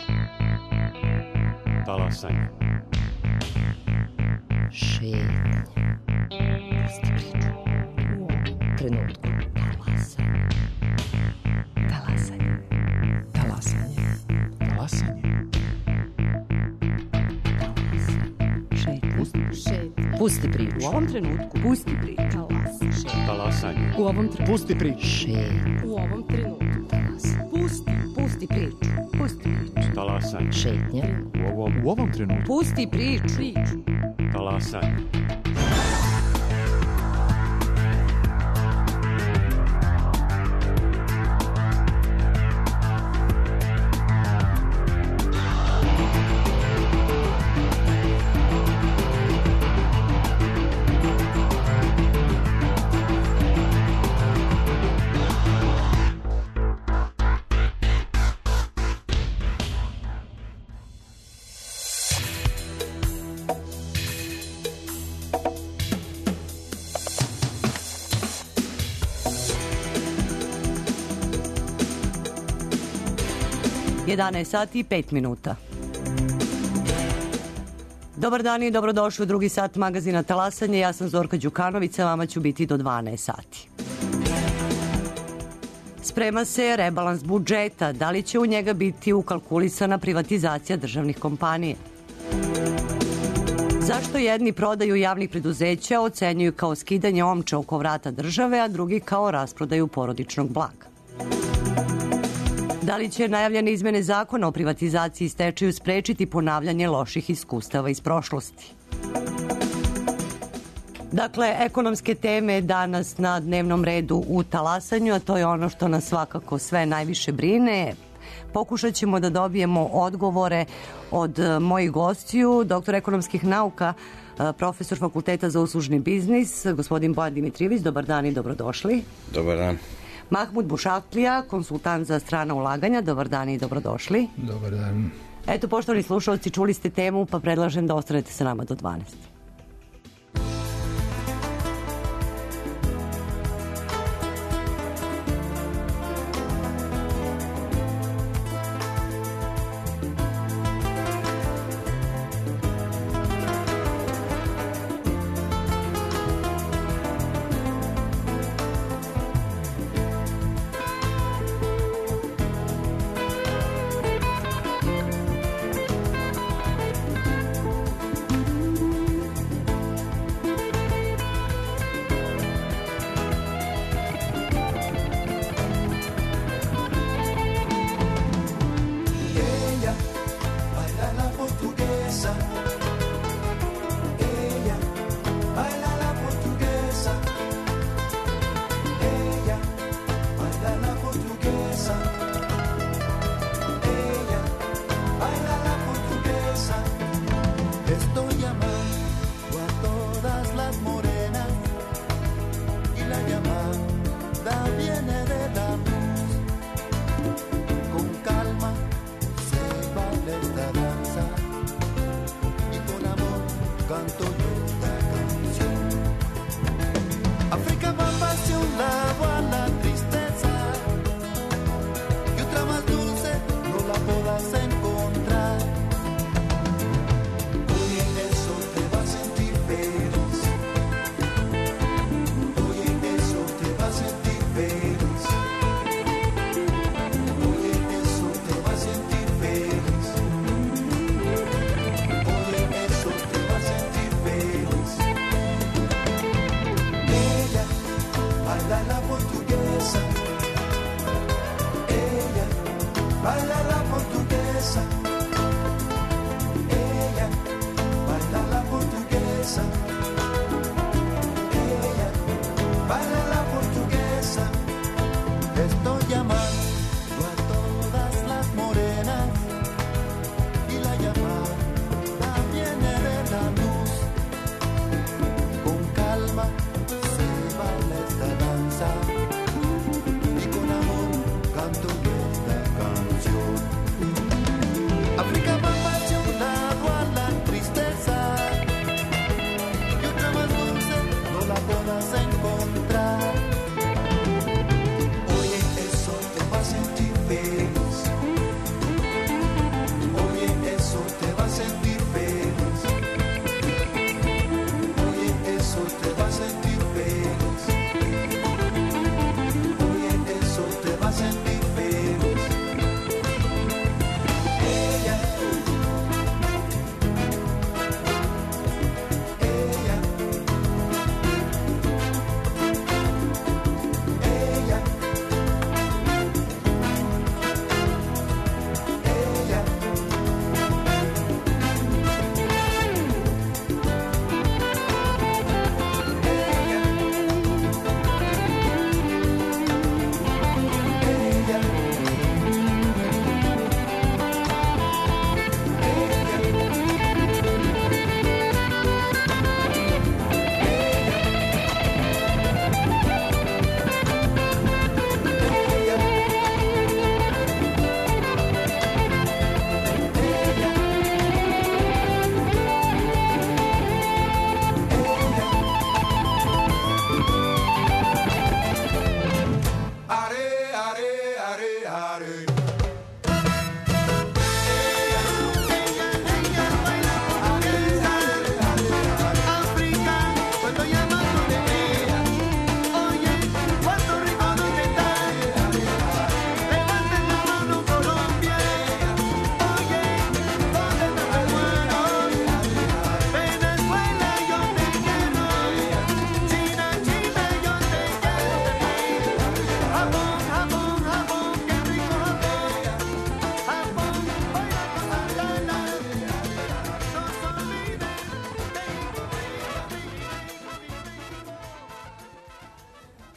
Talasanje. Šetnja. Pusti priču. U ovom trenutku. Talasanje. Talasanje. Talasanje. Talasanje. Šetnja. Pusti priču. U ovom trenutku. Pusti priču. Talasanje. U ovom trenutku. Pusti priču. Šetnja. U ovom trenutku. Talasanje. Pusti priču. Pusti priču. Talasanje. Šetnja. U ovom trenutku. Pusti priču. Talasanje. Sati i 5 minuta. Dobar dan i dobrodošli u drugi sat magazina Talasanje. Ja sam Zorka Đukanović, a vama ću biti do 12 sati. Sprema se rebalans budžeta. Da li će u njega biti ukalkulisana privatizacija državnih kompanija? Zašto jedni prodaju javnih preduzeća ocenjuju kao skidanje omča oko vrata države, a drugi kao rasprodaju porodičnog blaga? Da li će najavljene izmene zakona o privatizaciji i stečaju sprečiti ponavljanje loših iskustava iz prošlosti? Dakle, ekonomske teme danas na dnevnom redu u Talasanju, a to je ono što nas svakako sve najviše brine. Pokušat ćemo da dobijemo odgovore od mojih gostiju, doktor ekonomskih nauka, profesor Fakulteta za uslužni biznis, gospodin Bojan Dimitrijević. Dobar dan i dobrodošli. Dobar dan. Mahmud Bušatlija, konsultant za strana ulaganja. Dobar dan i dobrodošli. Dobar dan. Eto, poštovani slušalci, čuli ste temu, pa predlažem da ostanete sa nama do 12.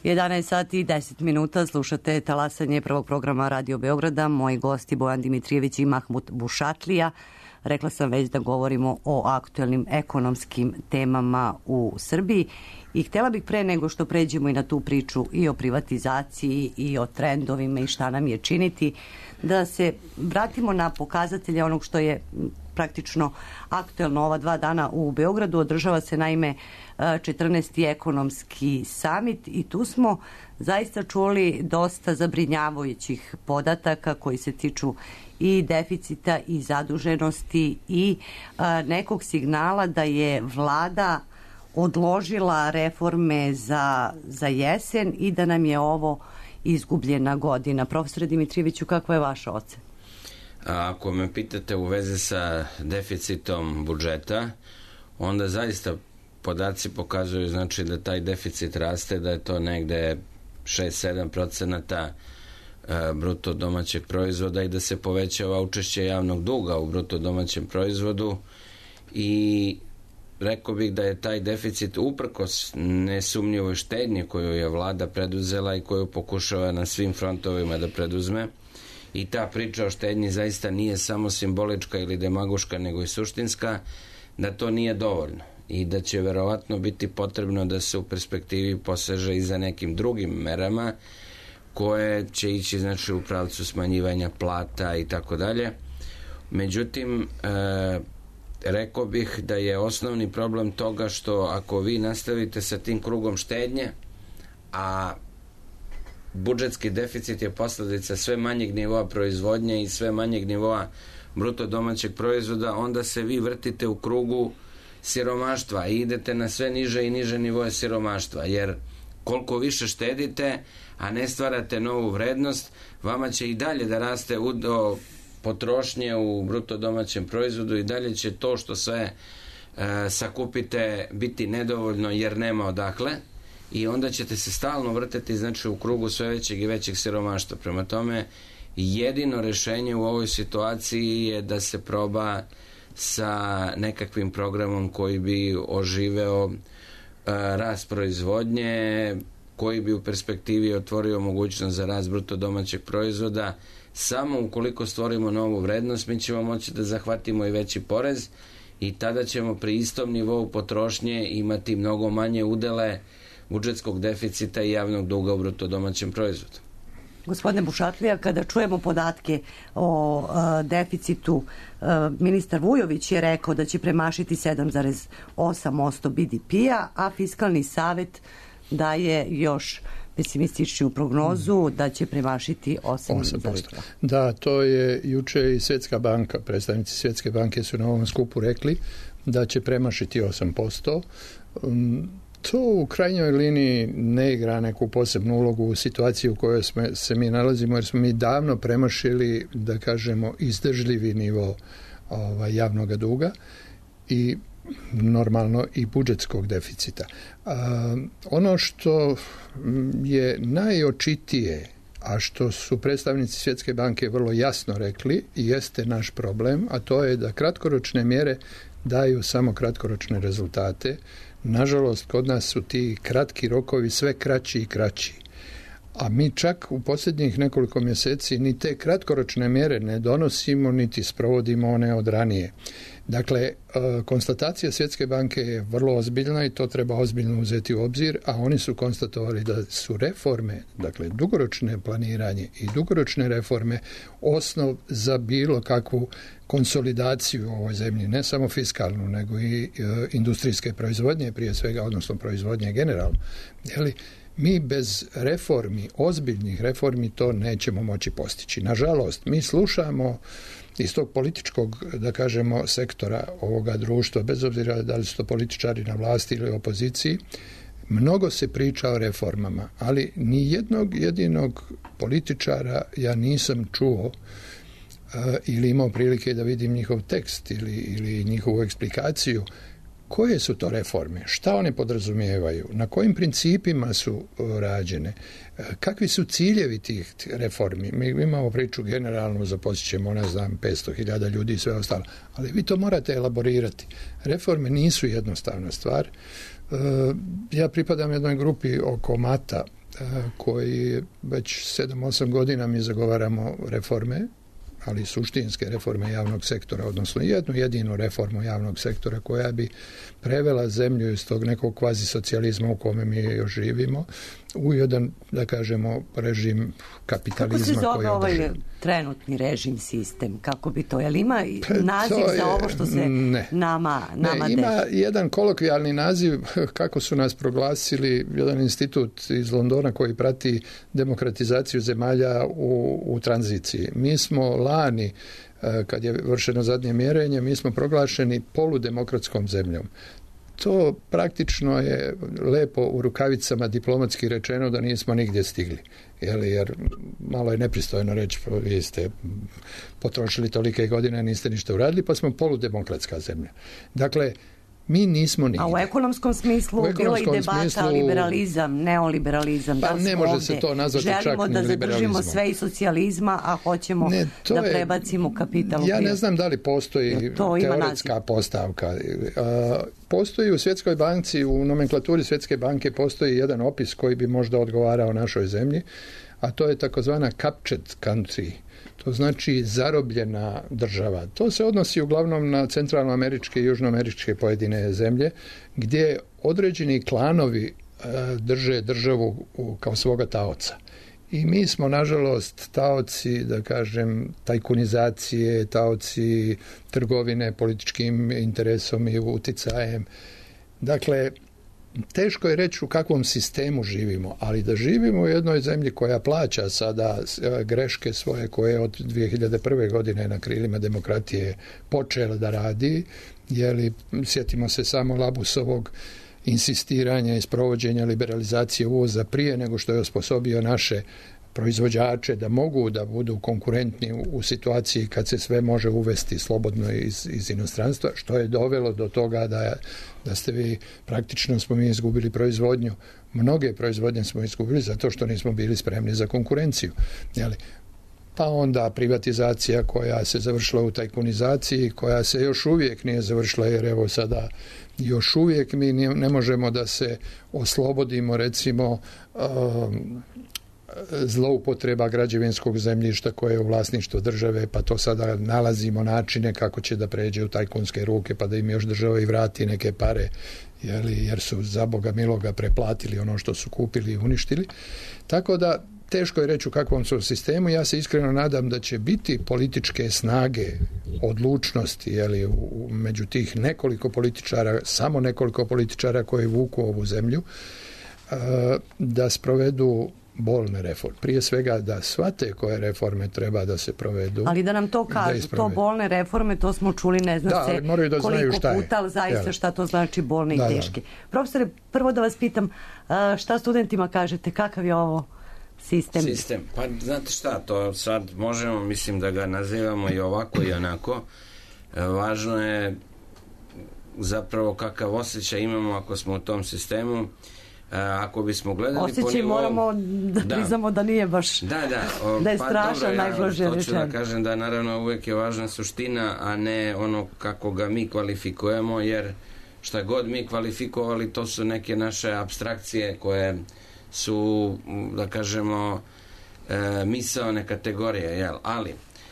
11 sati i 10 minuta, slušate talasanje prvog programa Radio Beograda. Moji gosti Bojan Dimitrijević i Mahmut Bušatlija. Rekla sam već da govorimo o aktuelnim ekonomskim temama u Srbiji i htjela bih pre nego što pređemo i na tu priču i o privatizaciji i o trendovima i šta nam je činiti, da se vratimo na pokazatelje onog što je praktično aktuelno ova 2 dana u Beogradu. Održava se naime 14. ekonomski samit i tu smo zaista čuli dosta zabrinjavajućih podataka koji se tiču i deficita i zaduženosti i nekog signala da je vlada odložila reforme za jesen i da nam je ovo izgubljena godina. Profesore Dimitrijeviću, kakva je vaša ocena? Ako me pitate u vezi sa deficitom budžeta, onda zaista podaci pokazuju znači da taj deficit raste, da je to negde 6-7% bruto domaćeg proizvoda i da se povećava učešće javnog duga u bruto domaćem proizvodu i rekao bih da je taj deficit uprkos nesumnjivoj štednji koju je vlada preduzela i koju pokušava na svim frontovima da preduzme. I ta priča o štednji zaista nije samo simbolička ili demagoška, nego i suštinska, da to nije dovoljno i da će verovatno biti potrebno da se u perspektivi poseže i za nekim drugim merama koje će ići znači u pravcu smanjivanja plata i tako dalje. Međutim, rekao bih da je osnovni problem toga što ako vi nastavite sa tim krugom štednje, a budžetski deficit je posledica sve manjeg nivoa proizvodnje i sve manjeg nivoa bruto domaćeg proizvoda, onda se vi vrtite u krugu siromaštva i idete na sve niže i niže nivoje siromaštva, jer koliko više štedite, a ne stvarate novu vrednost, vama će i dalje da raste udio potrošnje u bruto domaćem proizvodu i dalje će to što sve sakupite biti nedovoljno jer nema odakle i onda ćete se stalno vrteti znači u krugu sve većeg i većeg siromaštva. Prema tome, jedino rešenje u ovoj situaciji je da se proba sa nekakvim programom koji bi oživeo rast proizvodnje, koji bi u perspektivi otvorio mogućnost za rast bruto domaćeg proizvoda. Samo ukoliko stvorimo novu vrednost, mi ćemo moći da zahvatimo i veći porez i tada ćemo pri istom nivou potrošnje imati mnogo manje udele budžetskog deficita i javnog duga u bruto domaćem proizvodu. Gospodine Bušatlija, kada čujemo podatke o deficitu, ministar Vujović je rekao da će premašiti 7,8% BDP-a, a Fiskalni savet daje još pesimističniju prognozu da će premašiti 8%. Da, to je juče i Svjetska banka, predstavnici Svjetske banke su na ovom skupu rekli da će premašiti 8%. To u krajnjoj liniji ne igra neku posebnu ulogu u situaciji u kojoj se mi nalazimo, jer smo mi davno premašili, da kažemo, izdržljivi nivo javnog duga i normalno i budžetskog deficita. Ono što je najočitije, a što su predstavnici Svjetske banke vrlo jasno rekli, jeste naš problem, a to je da kratkoročne mjere daju samo kratkoročne rezultate. Nažalost, kod nas su ti kratki rokovi sve kraći i kraći. A mi čak u posljednjih nekoliko mjeseci ni te kratkoročne mjere ne donosimo, niti sprovodimo one od ranije. Dakle, konstatacija Svjetske banke je vrlo ozbiljna i to treba ozbiljno uzeti u obzir, a oni su konstatovali da su reforme, dakle dugoročne planiranje i dugoročne reforme osnov za bilo kakvu konsolidaciju u ovoj zemlji, ne samo fiskalnu, nego i industrijske proizvodnje prije svega, odnosno proizvodnje generalno. Jeli, mi bez reformi, ozbiljnih reformi, to nećemo moći postići. Nažalost, mi slušamo iz tog političkog, da kažemo, sektora ovoga društva, bez obzira da li su to političari na vlasti ili opoziciji, mnogo se priča o reformama, ali ni jednog jedinog političara ja nisam čuo ili imao prilike da vidim njihov tekst ili njihovu eksplikaciju. Koje su to reforme? Šta one podrazumijevaju? Na kojim principima su rađene? Kakvi su ciljevi tih reformi? Mi imamo priču generalno, zaposlit ćemo, 500.000 ljudi i sve ostalo. Ali vi to morate elaborirati. Reforme nisu jednostavna stvar. Ja pripadam jednoj grupi oko mata koji već 7-8 godina mi zagovaramo reforme, ali suštinske reforme javnog sektora, odnosno jednu jedinu reformu javnog sektora koja bi prevela zemlju iz tog nekog kvazi socijalizma u kome mi još živimo u jedan, da kažemo, režim kapitalizma. Kako se zove koji je ovaj trenutni režim, sistem? Kako bi to? Je li ima naziv za ovo što se nama dešava? Ima jedan kolokvijalni naziv, kako su nas proglasili, jedan institut iz Londona koji prati demokratizaciju zemalja u tranziciji. Mi smo lani, kad je vršeno zadnje mjerenje, mi smo proglašeni poludemokratskom zemljom. To praktično je lepo u rukavicama diplomatski rečeno da nismo nigdje stigli. Jer malo je nepristojno reći, vi ste potrošili tolike godine, niste ništa uradili, pa smo poludemokratska zemlja. Dakle, mi nismo nigdje. A u ekonomskom smislu bilo i debata liberalizam, neoliberalizam. Pa ne može se to nazvati čak ni liberalizmom. Želimo da zadržimo sve iz socijalizma, a hoćemo da prebacimo kapital u privat. Ja ne znam da li postoji teoretska postavka. Postoji u Svjetskoj banci, u nomenklaturi Svjetske banke postoji jedan opis koji bi možda odgovarao našoj zemlji, a to je takozvana captured country. To znači zarobljena država. To se odnosi uglavnom na centralnoameričke i južnoameričke pojedine zemlje, gdje određeni klanovi drže državu kao svoga taoca. I mi smo, nažalost, taoci, da kažem, tajkunizacije, taoci trgovine političkim interesom i uticajem. Dakle, teško je reći u kakvom sistemu živimo, ali da živimo u jednoj zemlji koja plaća sada greške svoje koje od 2001. godine na krilima demokratije počela da radi, jer sjetimo se samo Labusovog insistiranja i sprovođenja liberalizacije uvoza prije nego što je osposobio naše proizvođače da mogu da budu konkurentni u situaciji kad se sve može uvesti slobodno iz inostranstva, što je dovelo do toga da ste vi, praktično smo mi izgubili proizvodnju. Mnoge proizvodnje smo izgubili zato što nismo bili spremni za konkurenciju. Pa onda privatizacija koja se završila u tajkunizaciji, koja se još uvijek nije završila, jer evo sada još uvijek mi ne možemo da se oslobodimo, recimo, zloupotreba građevinskog zemljišta koje je u vlasništvu države, pa to sada nalazimo načine kako će da pređe u tajkunske ruke, pa da im još država i vrati neke pare, jer su za Boga miloga preplatili ono što su kupili i uništili. Tako da teško je reći u kakvom su sistemu. Ja se iskreno nadam da će biti političke snage, odlučnosti, među tih nekoliko političara, samo nekoliko političara koji vuku ovu zemlju, da sprovedu bolne reforme. Prije svega da shvate koje reforme treba da se provedu. Ali da nam to kažu, to bolne reforme, to smo čuli, ne znam se koliko puta, ali zaista šta to znači bolne i teške. Profesore, prvo da vas pitam, šta studentima kažete, kakav je ovo sistem? Pa znate šta, to sad možemo, mislim da ga nazivamo i ovako i onako. Važno je zapravo kakav osjećaj imamo ako smo u tom sistemu. Ako bismo gledali osjećaj moramo da priznamo da nije baš da je strašan, najblaže rečeno. Hoću da kažem da naravno uvijek je važna suština, a ne ono kako ga mi kvalifikujemo, jer šta god mi kvalifikovali, to su neke naše apstrakcije koje su, da kažemo, misaone kategorije, ali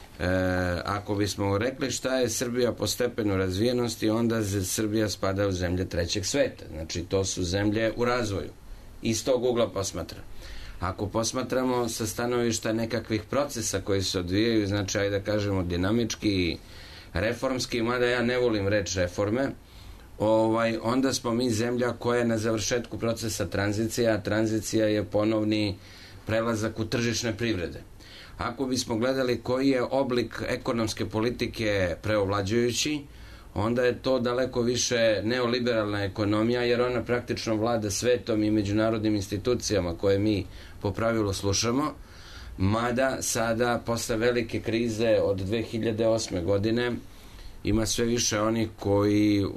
ako bismo rekli šta je Srbija po stepenu razvijenosti, onda Srbija spada u zemlje trećeg sveta. Znači, to su zemlje u razvoju. Iz tog ugla posmatra. Ako posmatramo sa stanovišta nekakvih procesa koji se odvijaju, znači, ajde da kažemo, dinamički, reformski, mada ja ne volim reći reforme, onda smo mi zemlja koja je na završetku procesa tranzicija, a tranzicija je ponovni prelazak u tržišne privrede. Ako bismo gledali koji je oblik ekonomske politike preovlađujući, onda je to daleko više neoliberalna ekonomija, jer ona praktično vlada svetom i međunarodnim institucijama koje mi po pravilu slušamo, mada sada posle velike krize od 2008. godine ima sve više onih koji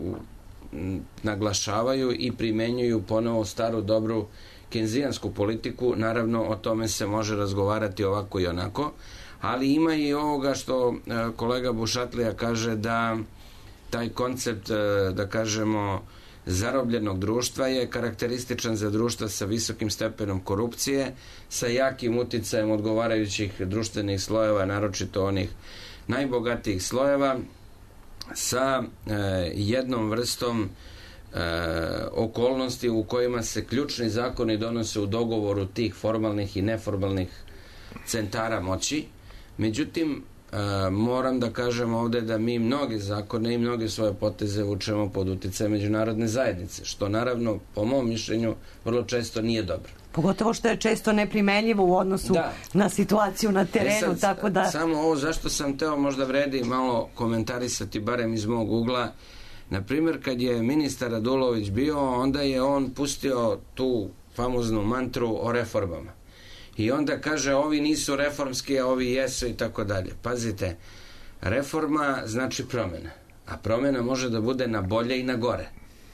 naglašavaju i primenjuju ponovo staru dobru kenzijansku politiku. Naravno, o tome se može razgovarati ovako i onako, ali ima i ovoga što kolega Bušatlija kaže, da taj koncept, da kažemo, zarobljenog društva je karakterističan za društva sa visokim stepenom korupcije, sa jakim uticajem odgovarajućih društvenih slojeva, naročito onih najbogatijih slojeva, sa jednom vrstom okolnosti u kojima se ključni zakoni donose u dogovoru tih formalnih i neformalnih centara moći. Međutim, moram da kažem ovde da mi mnoge zakone i mnoge svoje poteze vučemo pod uticajem međunarodne zajednice, što naravno, po mom mišljenju, vrlo često nije dobro. Pogotovo što je često neprimenljivo u odnosu na situaciju na terenu, tako da... Samo ovo zašto sam teo možda vredi malo komentarisati, barem iz mog ugla. Naprimjer, kad je ministar Radulović bio, onda je on pustio tu famoznu mantru o reformama. I onda kaže, ovi nisu reformski, a ovi jesu i tako dalje. Pazite, reforma znači promjena. A promjena može da bude na bolje i na gore.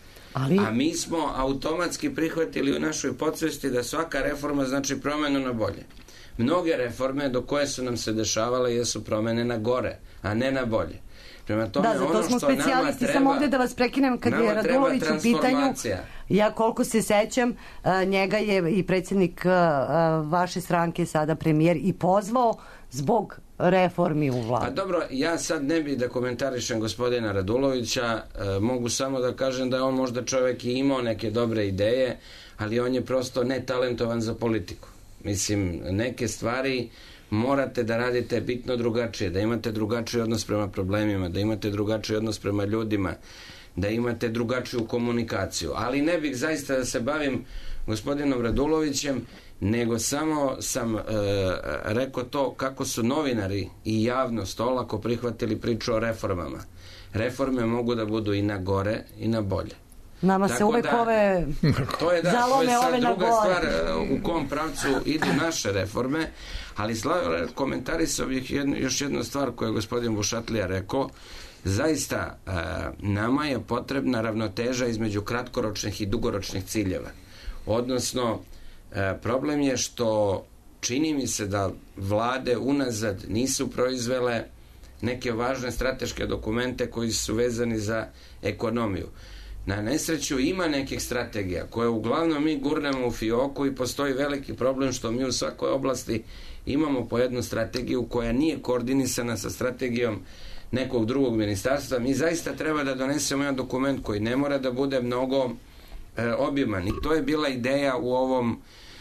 A mi smo automatski prihvatili u našoj podsvesti da svaka reforma znači promjenu na bolje. Mnoge reforme do koje su nam se dešavale jesu promjene na gore, a ne na bolje. Prema tome, da, zato smo specijalisti, samo ovdje da vas prekinem, kad je Radulović u pitanju, ja koliko se sećam, njega je i predsjednik vaše stranke, sada premijer, i pozvao zbog reformi u vladu. Pa dobro, ja sad ne bih da komentarišem gospodina Radulovića, mogu samo da kažem da je on možda čovjek i imao neke dobre ideje, ali on je prosto netalentovan za politiku. Mislim, neke stvari morate da radite bitno drugačije, da imate drugačiji odnos prema problemima, da imate drugačiji odnos prema ljudima, da imate drugačiju komunikaciju. Ali ne bih zaista da se bavim gospodinom Radulovićem, nego samo sam rekao to kako su novinari i javnost olako prihvatili priču o reformama. Reforme mogu da budu i na gore i na bolje. Nama se uvek ove zalome ove na druga stvar u kom pravcu idu naše reforme, ali komentarisao bih još jednu stvar koju je gospodin Bušatlija rekao. Zaista nama je potrebna ravnoteža između kratkoročnih i dugoročnih ciljeva. Odnosno, problem je što čini mi se da vlade unazad nisu proizvele neke važne strateške dokumente koji su vezani za ekonomiju. Na nesreću ima nekih strategija koje uglavnom mi gurnemo u fioku i postoji veliki problem što mi u svakoj oblasti imamo po jednu strategiju koja nije koordinisana sa strategijom nekog drugog ministarstva. Mi zaista treba da donesemo jedan dokument koji ne mora da bude mnogo obiman. I to je bila ideja u ovom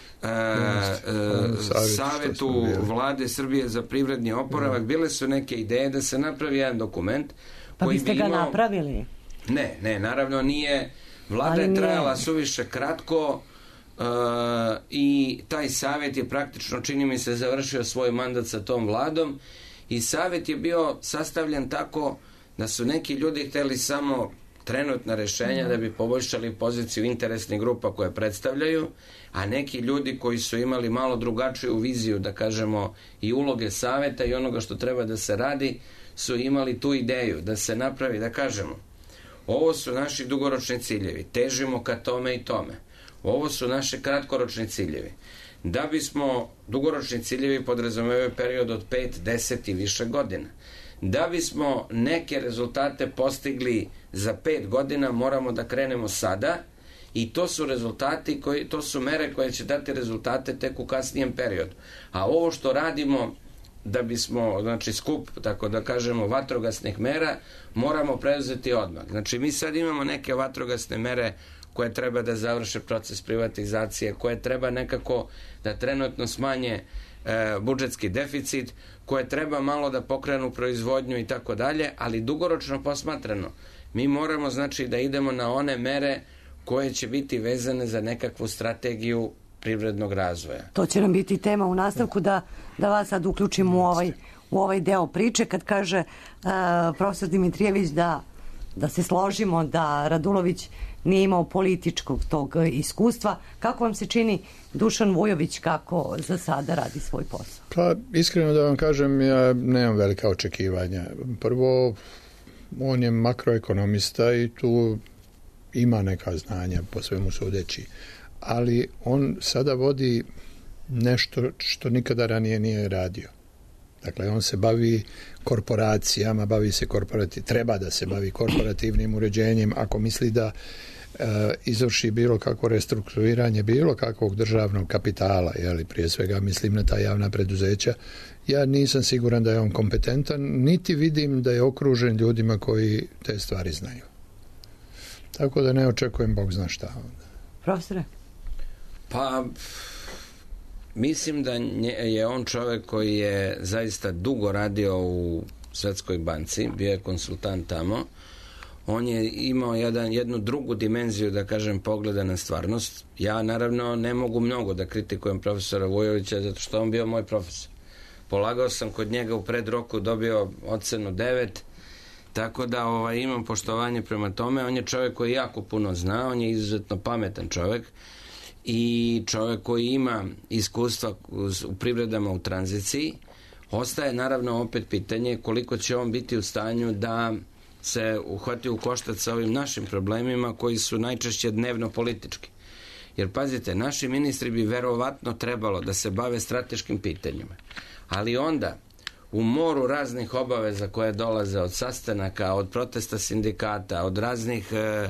Savetu Vlade Srbije za privredni oporavak. Bile su neke ideje da se napravi jedan dokument. Pa biste ga napravili? Ne, naravno nije. Vlada je trajala suviše kratko i taj savjet je praktično, čini mi se, završio svoj mandat sa tom vladom i savjet je bio sastavljen tako da su neki ljudi hteli samo trenutna rešenja da bi poboljšali poziciju interesnih grupa koje predstavljaju, a neki ljudi koji su imali malo drugačiju viziju, da kažemo, i uloge savjeta i onoga što treba da se radi, su imali tu ideju da se napravi, da kažemo, ovo su naši dugoročni ciljevi, težimo ka tome i tome. Ovo su naše kratkoročni ciljevi. Da bismo, dugoročni ciljevi podrazumevaju period od 5, 10 i više godina. Da bismo neke rezultate postigli za 5 godina, moramo da krenemo sada i to su rezultati, to su mere koje će dati rezultate tek u kasnijem periodu. A ovo što radimo da bismo, znači skup, tako da kažemo, vatrogasnih mera, moramo preuzeti odmah. Znači mi sad imamo neke vatrogasne mere koje treba da završe proces privatizacije, koje treba nekako da trenutno smanje budžetski deficit, koje treba malo da pokrenu proizvodnju i tako dalje, ali dugoročno posmatrano mi moramo, znači, da idemo na one mere koje će biti vezane za nekakvu strategiju privrednog razvoja. To će nam biti tema u nastavku, da vas sad uključim u ovaj deo priče, kad kaže profesor Dimitrijević da se složimo da Radulović nije imao političkog tog iskustva. Kako vam se čini Dušan Vujović, kako za sada radi svoj posao? Pa, iskreno da vam kažem, ja nemam velika očekivanja. Prvo, on je makroekonomista i tu ima neka znanja, po svemu sudeći. Ali on sada vodi nešto što nikada ranije nije radio. Dakle, on se bavi korporacijama, treba da se bavi korporativnim uređenjem, ako misli da izvrši bilo kakvo restrukturiranje bilo kakvog državnog kapitala, prije svega mislim na ta javna preduzeća, ja nisam siguran da je on kompetentan, niti vidim da je okružen ljudima koji te stvari znaju. Tako da ne očekujem Bog zna šta. Profesore? Pa, mislim da je on čovjek koji je zaista dugo radio u Svetskoj banci, bio je konsultant tamo. On je imao jednu drugu dimenziju, da kažem, pogleda na stvarnost. Ja, naravno, ne mogu mnogo da kritikujem profesora Vujovića, zato što on bio moj profesor. Polagao sam kod njega u predroku, dobio ocenu 9, tako da imam poštovanje prema tome. On je čovjek koji jako puno zna, on je izuzetno pametan čovjek i čovjek koji ima iskustva u privredama u tranziciji. Ostaje naravno opet pitanje koliko će on biti u stanju da se uhvati u koštac sa ovim našim problemima koji su najčešće dnevno politički. Jer pazite, naši ministri bi verovatno trebalo da se bave strateškim pitanjima. Ali onda u moru raznih obaveza koje dolaze od sastanaka, od protesta sindikata, od raznih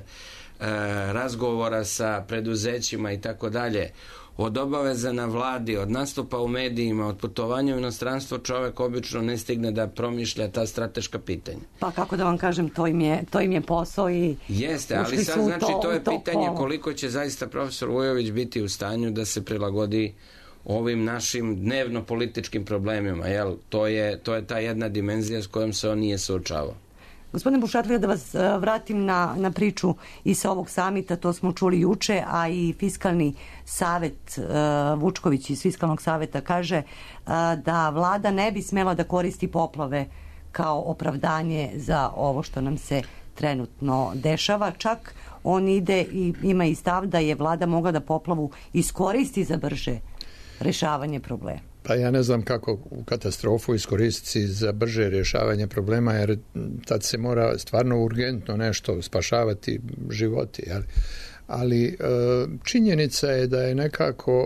razgovora sa preduzećima i tako dalje, od obaveza na vladi, od nastupa u medijima, od putovanja u inostranstvo, čovjek obično ne stigne da promišlja ta strateška pitanja. Pa kako da vam kažem, to im je posao i... Jeste, ali sad znači to je pitanje koliko će zaista profesor Vujović biti u stanju da se prilagodi ovim našim dnevno političkim problemima, jel? To je ta jedna dimenzija s kojom se on nije suočavao. Gospodine Bušatlija, da vas vratim na priču i sa ovog samita, to smo čuli juče, a i Fiskalni savet, Vučković iz Fiskalnog saveta kaže da vlada ne bi smela da koristi poplave kao opravdanje za ovo što nam se trenutno dešava. Čak on ide i ima i stav da je vlada mogla da poplavu iskoristi za brže rješavanje problema. Pa ja ne znam kako katastrofu iskoristiti za brže rješavanje problema, jer tad se mora stvarno urgentno nešto spašavati životi. Ali činjenica je da je nekako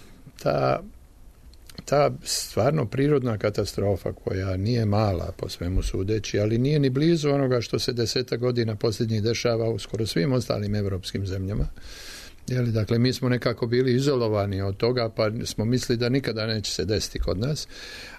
ta stvarno prirodna katastrofa, koja nije mala po svemu sudeći, ali nije ni blizu onoga što se 10 godina posljednjih dešava u skoro svim ostalim evropskim zemljama. Dakle, mi smo nekako bili izolovani od toga, pa smo mislili da nikada neće se desiti kod nas.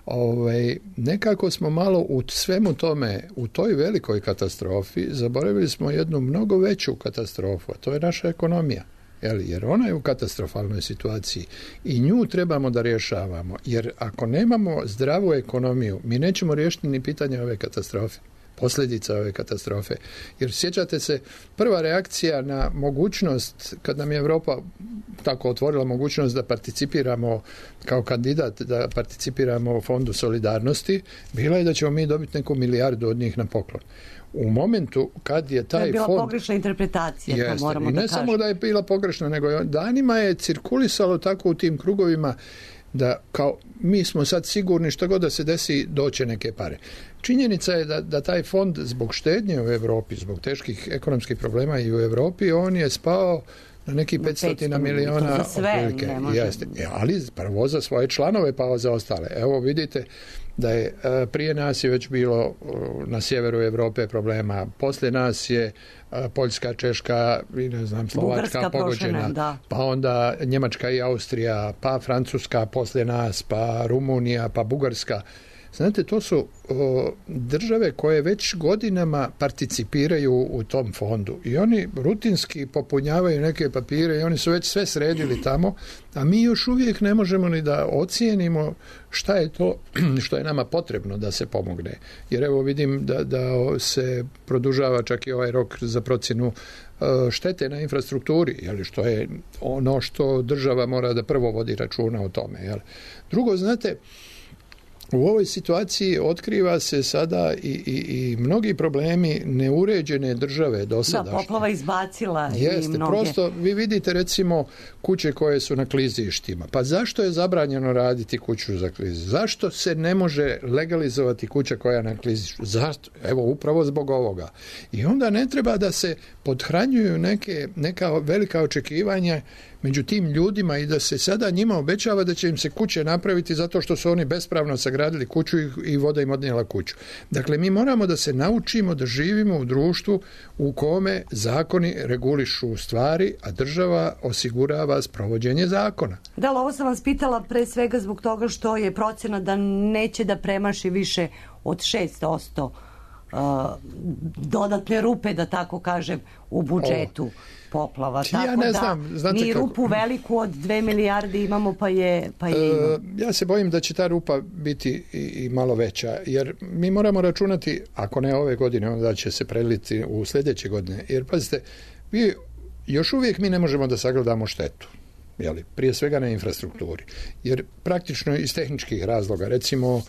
Nekako smo malo u svemu tome, u toj velikoj katastrofi, zaboravili smo jednu mnogo veću katastrofu, a to je naša ekonomija. Jer ona je u katastrofalnoj situaciji i nju trebamo da rješavamo. Jer ako nemamo zdravu ekonomiju, mi nećemo riješiti ni pitanje ove katastrofe. Posljedica ove katastrofe. Jer sjećate se, prva reakcija na mogućnost, kad nam je Europa tako otvorila mogućnost da participiramo kao kandidat, da participiramo u Fondu solidarnosti, bila je da ćemo mi dobiti neku milijardu od njih na poklon. U momentu kad je taj fond... To je bila pogrešna interpretacija, to moramo da kažemo. I ne samo da je bila pogrešna, nego danima je cirkulisalo tako u tim krugovima da kao mi smo sad sigurni što god da se desi, doće neke pare. Činjenica je da taj fond zbog štednje u Europi, zbog teških ekonomskih problema i u Europi, on je spao na neki 500 miliona. Za sve ne može. Ali prvo za svoje članove, pa za ostale. Evo vidite da je prije nas je već bilo na sjeveru Europe problema, poslije nas je Poljska, Češka i ne znam, Slovačka pogođena, pa onda Njemačka i Austrija, pa Francuska poslije nas, pa Rumunija, pa Bugarska. Znate, to su države koje već godinama participiraju u tom fondu i oni rutinski popunjavaju neke papire i oni su već sve sredili tamo, a mi još uvijek ne možemo ni da ocijenimo šta je to što je nama potrebno da se pomogne. Jer evo vidim da se produžava čak i ovaj rok za procjenu štete na infrastrukturi, što je ono što država mora da prvo vodi računa o tome. Drugo, znate, u ovoj situaciji otkriva se sada i mnogi problemi neuređene države dosadašnje. Da, poplava izbacila i mnoge. Prosto vi vidite recimo kuće koje su na klizištima. Pa zašto je zabranjeno raditi kuću za klizište? Zašto se ne može legalizovati kuća koja je na klizištu? Zašto? Evo, upravo zbog ovoga. I onda ne treba da se podhranjuju neka velika očekivanja među tim ljudima i da se sada njima obećava da će im se kuće napraviti zato što su oni bespravno sagradili kuću i voda im odnijela kuću. Dakle, mi moramo da se naučimo da živimo u društvu u kome zakoni regulišu stvari, a država osigurava sprovođenje zakona. Da, ovo sam vas pitala pre svega zbog toga što je procena da neće da premaši više od 6% dodatne rupe, da tako kažem, u budžetu poplava. Tako ja ne znam, mi rupu veliku od 2 milijarde imamo, pa je imamo. Ja se bojim da će ta rupa biti i malo veća, jer mi moramo računati, ako ne ove godine, onda će se preliti u sljedeće godine. Jer, pazite, još uvijek mi ne možemo da sagledamo štetu. Jeli, prije svega na infrastrukturi. Jer praktično iz tehničkih razloga, recimo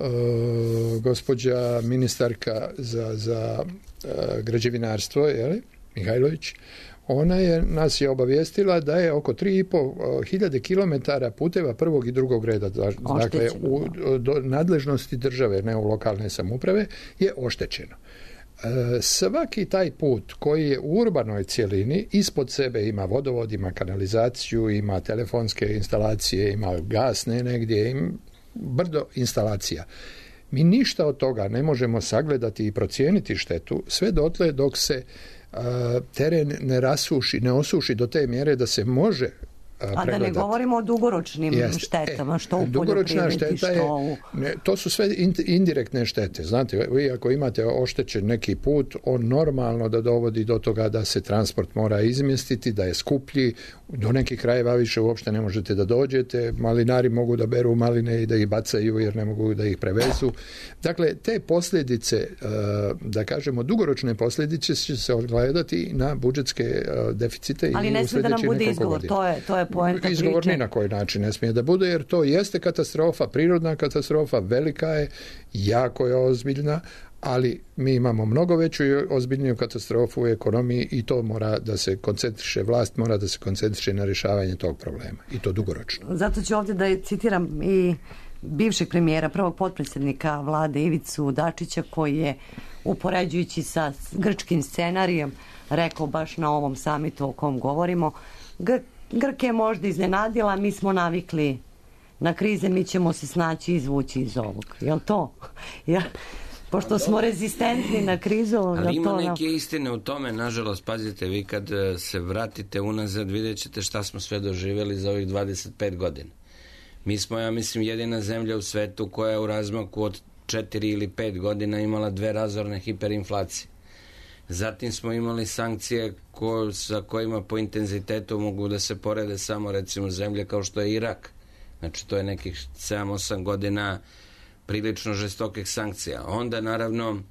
gospođa ministarka za građevinarstvo, Mihajlović, ona nas je obavijestila da je oko 3.500 kilometara puteva prvog i drugog reda, dakle u nadležnosti države, ne u lokalne samouprave, je oštećeno. Svaki taj put koji je u urbanoj cjelini ispod sebe ima vodovod, ima kanalizaciju, ima telefonske instalacije, ima gasne negdje, ima brdo instalacija. Mi ništa od toga ne možemo sagledati i procijeniti štetu sve dotle dok se teren ne osuši do te mjere da se može pregledati. A da ne govorimo o dugoročnim štetama, što u poljoprivredi, to su sve indirektne štete. Znate, vi ako imate oštećen neki put, on normalno da dovodi do toga da se transport mora izmjestiti, da je skuplji, do nekih krajeva više uopšte ne možete da dođete, malinari mogu da beru maline i da ih bacaju jer ne mogu da ih prevezu. Dakle, te posljedice, da kažemo dugoročne posljedice, će se ogledati na budžetske deficite i u sljedećih nekoliko godina. Ali ne smije da nam bude izgovor, to je poenta priče. Izgovor ni na koji način ne smije da bude, jer to jeste katastrofa, prirodna katastrofa, velika je, jako je ozbiljna, ali mi imamo mnogo veću i ozbiljniju katastrofu u ekonomiji i to mora da se koncentriše, vlast mora da se koncentriše na rješavanje tog problema i to dugoročno. Zato ću ovdje da citiram i bivšeg premijera, prvog potpredsjednika vlade Ivicu Dačića, koji je upoređujući sa grčkim scenarijem rekao baš na ovom samitu o kom govorimo, Grke je možda iznenadila, mi smo navikli na krize, mi ćemo se snaći izvući iz ovog. Jel to? Pošto smo rezistentni na krizu. Ali ima neke istine u tome, nažalost, pazite, vi kad se vratite unazad, vidjet ćete šta smo sve doživjeli za ovih 25 godina. Mi smo, ja mislim, jedina zemlja u svetu koja je u razmaku od 4 ili 5 godina imala 2 razorne hiperinflacije. Zatim smo imali sankcije sa kojima po intenzitetu mogu da se porede samo recimo zemlje kao što je Irak. Znači to je nekih 7-8 godina prilično žestokih sankcija. Onda naravno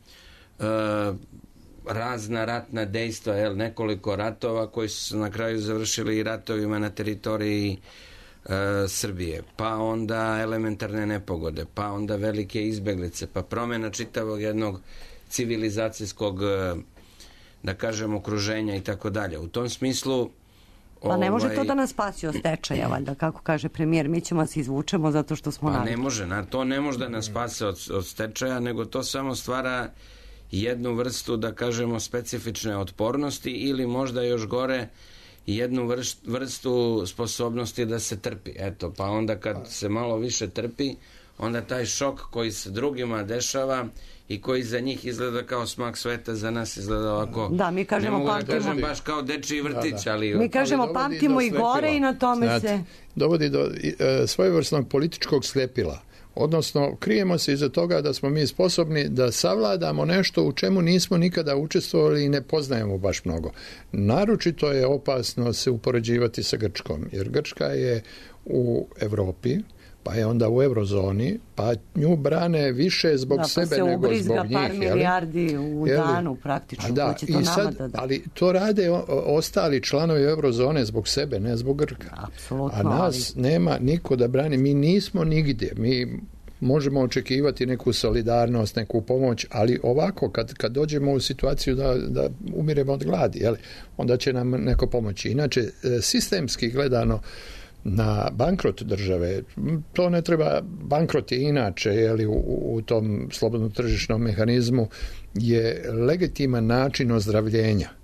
razna ratna dejstva, nekoliko ratova koji su se na kraju završili i ratovima na teritoriji Srbije, pa onda elementarne nepogode, pa onda velike izbeglice, pa promjena čitavog jednog civilizacijskog, da kažem, okruženja i tako dalje. U tom smislu pa ne može to da nas spasi od stečaja, valjda, kako kaže premijer, mi ćemo se izvučemo zato što smo navikli. Ne može, to ne može da nas spase od stečaja, nego to samo stvara jednu vrstu, da kažemo, specifične otpornosti ili možda još gore jednu vrstu sposobnosti da se trpi. Eto, pa onda kad se malo više trpi, onda taj šok koji se drugima dešava i koji za njih izgleda kao smak sveta, za nas izgleda ovako. Da, mi kažemo, ne mogu da kažem baš kao dečiji vrtić, ali mi kažemo pamtimo i gore i na tome se dovodi do svojevrsnog političkog sljepila. Odnosno, krijemo se iza toga da smo mi sposobni da savladamo nešto u čemu nismo nikada učestvovali i ne poznajemo baš mnogo. Naročito je opasno se upoređivati sa Grčkom, jer Grčka je u Europi, pa je onda u eurozoni, pa nju brane više zbog sebe nego zbog njih. Par milijardi u danu praktično. Ali to rade ostali članovi eurozone zbog sebe, ne zbog Grka. Apsolutno, a nas nema niko da brani. Mi nismo nigdje. Mi možemo očekivati neku solidarnost, neku pomoć, ali ovako kad dođemo u situaciju da umiremo od gladi, onda će nam neko pomoći. Inače, sistemski gledano, na bankrot države, to ne treba, bankrot je inače u tom slobodno tržišnom mehanizmu je legitiman način ozdravljenja.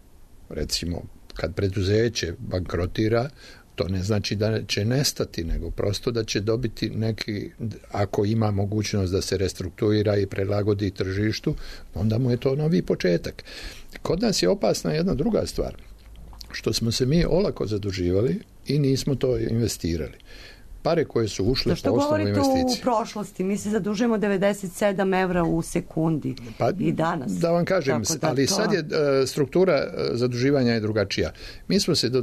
recimo, kad preduzeće bankrotira, to ne znači da će nestati, nego prosto da će dobiti neki, ako ima mogućnost da se restrukturira i prilagodi tržištu, onda mu je to novi početak. Kod nas je opasna jedna druga stvar, što smo se mi olako zaduživali i nismo to investirali. Pare koje su ušle po osnovu investicije. Što govorite u prošlosti? Mi se zadužujemo 97 evra u sekundi i danas. Da vam kažem, ali sad je struktura zaduživanja je drugačija. Mi smo se do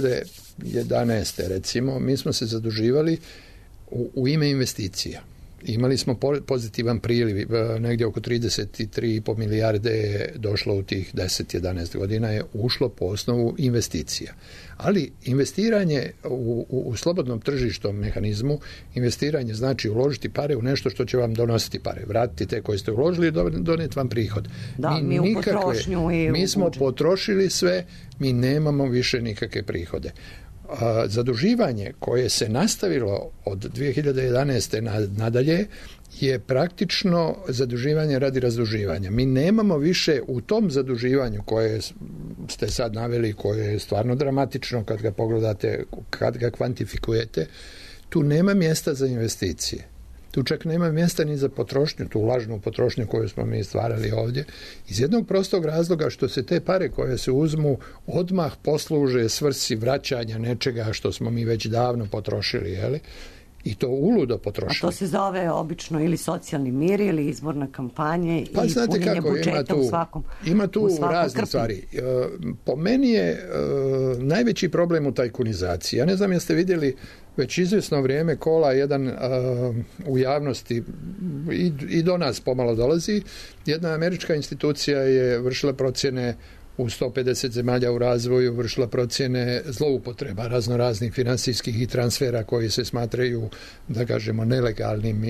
2011. recimo, mi smo se zaduživali u ime investicija. Imali smo pozitivan priliv, negdje oko 33,5 milijarde je došlo u tih 10-11 godina je ušlo po osnovu investicija. Ali investiranje u slobodnom tržišnom mehanizmu, investiranje znači uložiti pare u nešto što će vam donositi pare, vratiti te koje ste uložili i donijeti vam prihod. Da, mi u potrošnju i mi smo potrošili sve, mi nemamo više nikakve prihode. Zaduživanje koje se nastavilo od 2011. nadalje je praktično zaduživanje radi razduživanja. Mi nemamo više u tom zaduživanju koje ste sad naveli, koje je stvarno dramatično kad ga pogledate, kad ga kvantifikujete, tu nema mjesta za investicije. Tu čak nema mjesta ni za potrošnju, tu lažnu potrošnju koju smo mi stvarali ovdje, iz jednog prostog razloga što se te pare koje se uzmu odmah posluže svrsi vraćanja nečega što smo mi već davno potrošili, jeli? I to uludo potrošili. A to se zove obično ili socijalni mir ili izborna kampanja i punjenje budžeta u svakom. Ima tu razne stvari. Po meni je najveći problem u tajkunizaciji. Ja ne znam jeste vidjeli već izvjesno vrijeme kola jedan u javnosti i do nas pomalo dolazi. Jedna američka institucija je vršila procjene u 150 zemalja u razvoju, vršila procjene zloupotreba raznoraznih financijskih i transfera koji se smatraju, da kažemo, nelegalnim,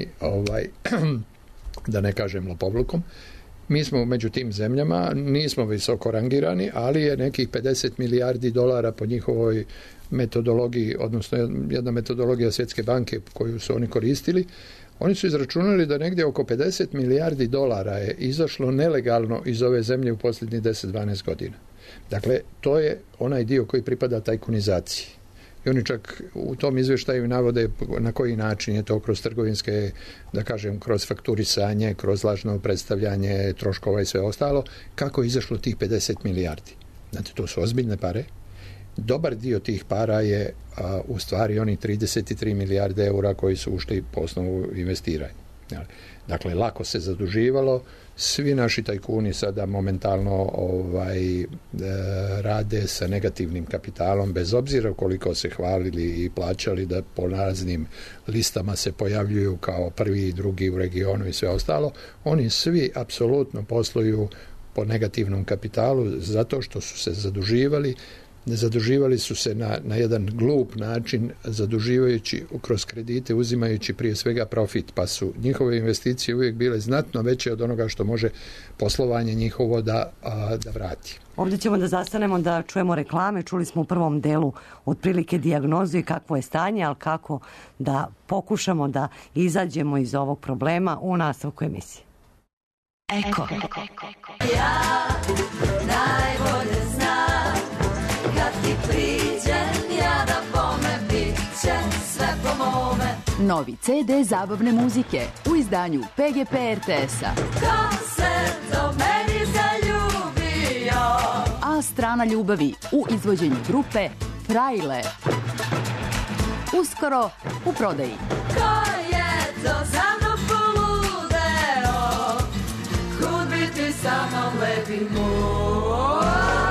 da ne kažem lopovlukom. Mi smo među tim zemljama, nismo visoko rangirani, ali je nekih 50 milijardi dolara po njihovoj metodologiji, odnosno jedna metodologija Svjetske banke koju su oni koristili. Oni su izračunali da negdje oko 50 milijardi dolara je izašlo nelegalno iz ove zemlje u posljednjih 10-12 godina. Dakle, to je onaj dio koji pripada tajkunizaciji. I oni čak u tom izvještaju navode na koji način je to kroz trgovinske, da kažem, kroz fakturisanje, kroz lažno predstavljanje troškova i sve ostalo, kako je izašlo tih 50 milijardi. Znate, to su ozbiljne pare. Dobar dio tih para je u stvari oni 33 milijarde eura koji su ušli po osnovu investiranja. Dakle, lako se zaduživalo, svi naši tajkuni sada momentalno rade sa negativnim kapitalom, bez obzira koliko se hvalili i plaćali da po raznim listama se pojavljuju kao prvi i drugi u regionu i sve ostalo. Oni svi apsolutno posluju po negativnom kapitalu zato što su se zaduživali. Zaduživali su se na jedan glup način, zaduživajući kroz kredite, uzimajući prije svega profit, pa su njihove investicije uvijek bile znatno veće od onoga što može poslovanje njihovo da vrati. Ovdje ćemo da zastanemo da čujemo reklame. Čuli smo u prvom delu otprilike dijagnozu i kakvo je stanje, ali kako da pokušamo da izađemo iz ovog problema u nastavku emisije. Eko. Ja najbolje znam kad ti priđem, ja da bome bit će sve po mome. Novi CD zabavne muzike u izdanju PGP RTS-a. Ko se do meni zaljubio? A strana ljubavi u izvođenju grupe Frajle. Uskoro u prodaji. Ko je to za mnom poludeo? Kud biti sa mnom lepi moj?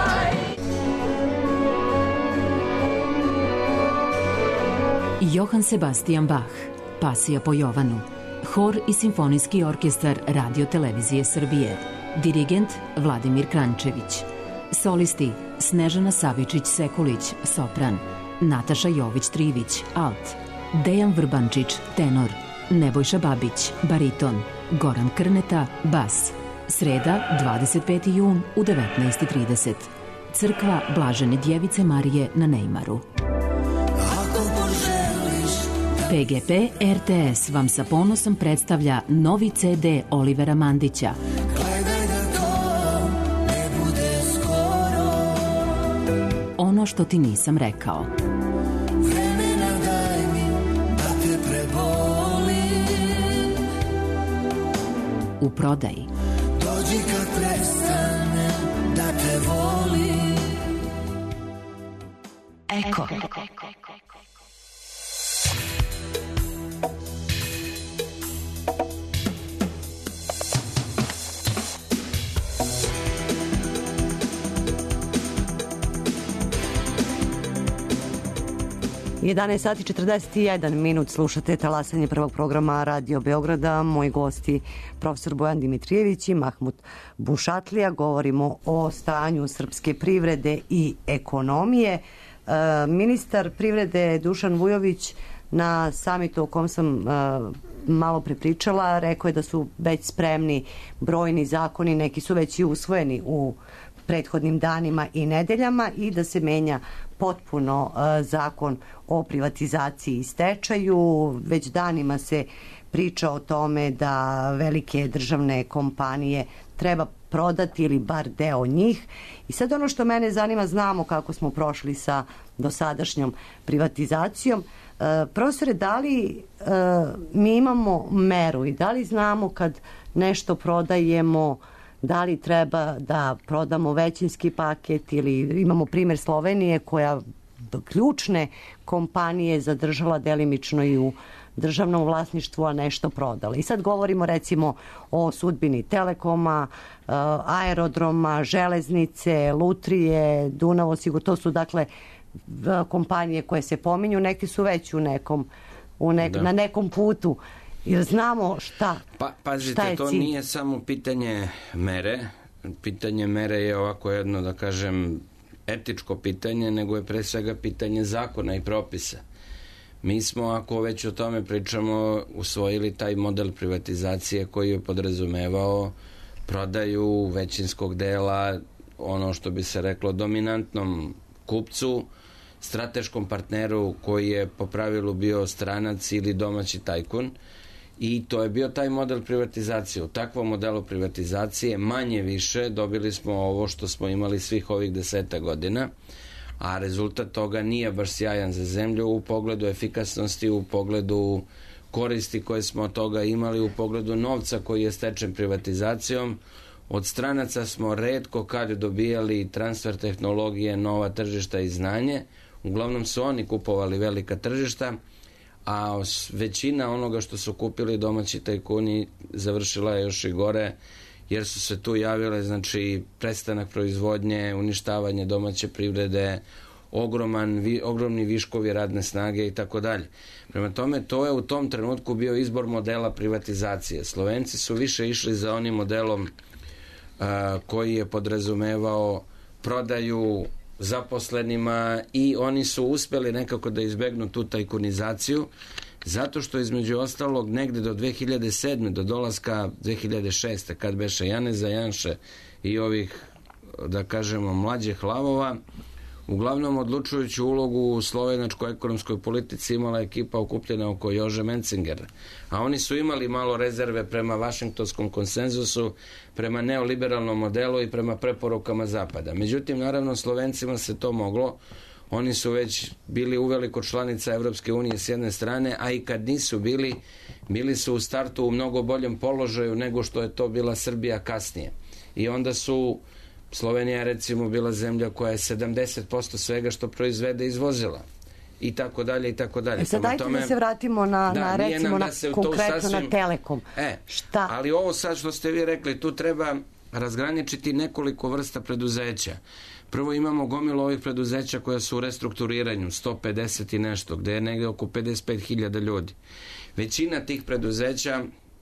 Johann Sebastian Bach, Pasija po Jovanu, hor i simfonijski orkestar Radio Televizije Srbije, dirigent Vladimir Krančević, solisti Snežana Savičić-Sekulić, sopran, Nataša Jović-Trivić, alt, Dejan Vrbančić, tenor, Nebojša Babić, bariton, Goran Krneta, bas. Sreda, 25. jun u 19:30. Crkva Blažene Djevice Marije na Nejmaru. PGP RTS vam sa ponosom predstavlja novi CD Olivera Mandića. ono što ti nisam rekao. Vremena daj mi da te prebolim. U prodaji. Dođi kad prestane da te volim. Eko. 11 sati 41 minut, slušate talasanje prvog programa Radio Beograda. Moji gosti profesor Bojan Dimitrijević i Mahmut Bušatlija. Govorimo o stanju srpske privrede i ekonomije. Ministar privrede Dušan Vujović na samitu o kom sam malo prepričala rekao je da su već spremni brojni zakoni, neki su već i usvojeni u prethodnim danima i nedeljama i da se menja potpuno zakon o privatizaciji i stečaju. Već danima se priča o tome da velike državne kompanije treba prodati ili bar deo njih. I sad ono što mene zanima, znamo kako smo prošli sa dosadašnjom privatizacijom. Profesore, da li mi imamo meru i da li znamo kad nešto prodajemo, da li treba da prodamo većinski paket ili imamo primjer Slovenije koja ključne kompanije zadržala delimično i u državnom vlasništvu, a nešto prodala. I sad govorimo recimo o sudbini Telekoma, aerodroma, železnice, Lutrije, Dunav osiguranje. To su dakle kompanije koje se pominju, neke su već na nekom putu. Jer znamo šta Pazite, je to cilj. nije samo pitanje mere. Pitanje mere je ovako jedno, da kažem, etičko pitanje, nego je pre svega pitanje zakona i propisa. Mi smo, ako već o tome pričamo, usvojili taj model privatizacije koji je podrazumevao prodaju većinskog dela, ono što bi se reklo dominantnom kupcu, strateškom partneru koji je po pravilu bio stranac ili domaći tajkun. I to je bio taj model privatizacije. U takvom modelu privatizacije manje više dobili smo ovo što smo imali svih ovih 10 godina, a rezultat toga nije baš sjajan za zemlju u pogledu efikasnosti, u pogledu koristi koje smo od toga imali, u pogledu novca koji je stečen privatizacijom. Od stranaca smo retko kad dobijali transfer tehnologije, nova tržišta i znanje. Uglavnom su oni kupovali velika tržišta, a većina onoga što su kupili domaći tajkuni završila je još i gore, jer su se tu javile, znači, prestanak proizvodnje, uništavanje domaće privrede, ogromni viškovi radne snage i tako dalje. Prema tome, to je u tom trenutku bio izbor modela privatizacije. Slovenci su više išli za onim modelom koji je podrazumevao prodaju zaposlenima i oni su uspeli nekako da izbegnu tu tajkunizaciju, zato što između ostalog negde do 2007. do dolaska 2006. kad beše Janeza Janše i ovih, da kažemo, mlađih lavova, uglavnom odlučujuću ulogu u slovenačkoj ekonomskoj politici imala ekipa okupljena oko Jože Mencingera. A oni su imali malo rezerve prema Vašingtonskom konsenzusu, prema neoliberalnom modelu i prema preporukama Zapada. Međutim, naravno, Slovencima se to moglo. Oni su već bili uveliko članica Evropske unije s jedne strane, a i kad nisu bili su u startu u mnogo boljem položaju nego što je to bila Srbija kasnije. I onda su Slovenija, recimo, bila zemlja koja je 70% svega što proizvede izvozila. I tako dalje, i tako dalje. Sad dajte da se vratimo na recimo, konkretno na Telekom. Šta? Ali ovo sad što ste vi rekli, tu treba razgraničiti nekoliko vrsta preduzeća. Prvo imamo gomilu ovih preduzeća koja su u restrukturiranju, 150 i nešto, gde je negde oko 55.000 ljudi. Većina tih preduzeća,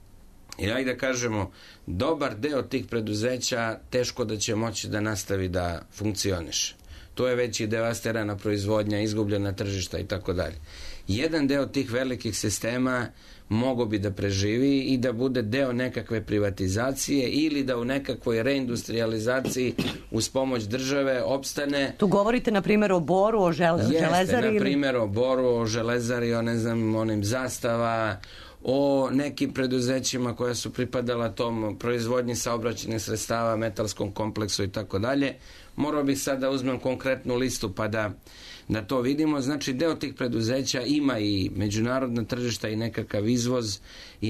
i ajde da kažemo, dobar deo tih preduzeća teško da će moći da nastavi da funkcioniše. To je već i devastirana proizvodnja, izgubljena tržišta i tako dalje. Jedan deo tih velikih sistema mogo bi da preživi i da bude deo nekakve privatizacije ili da u nekakvoj reindustrializaciji uz pomoć države opstane. Tu govorite na primjer o Boru, o Železari? Jeste, na primjer o Boru, o Železari, o ne znam, onim Zastava, o nekim preduzećima koja su pripadala tom proizvodnji saobraćajnih sredstava, metalskom kompleksu i tako dalje. morao bih sad da uzmem konkretnu listu pa da to vidimo. Znači, deo tih preduzeća ima i međunarodna tržišta i nekakav izvoz i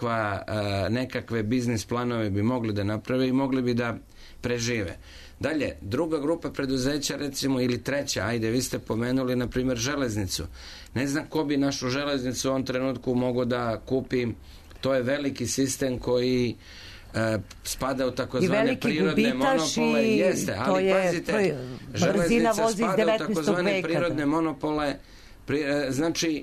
nekakve biznis planove bi mogli da naprave i mogli bi da prežive. Dalje, druga grupa preduzeća, recimo, ili treća, ajde, vi ste pomenuli, na primjer, železnicu. Ne znam ko bi našu železnicu u ovom trenutku mogao da kupi. To je veliki sistem koji spada u takozvane prirodne monopole. Jeste, ali pazite, železnica spada u takozvane prirodne monopole. Znači,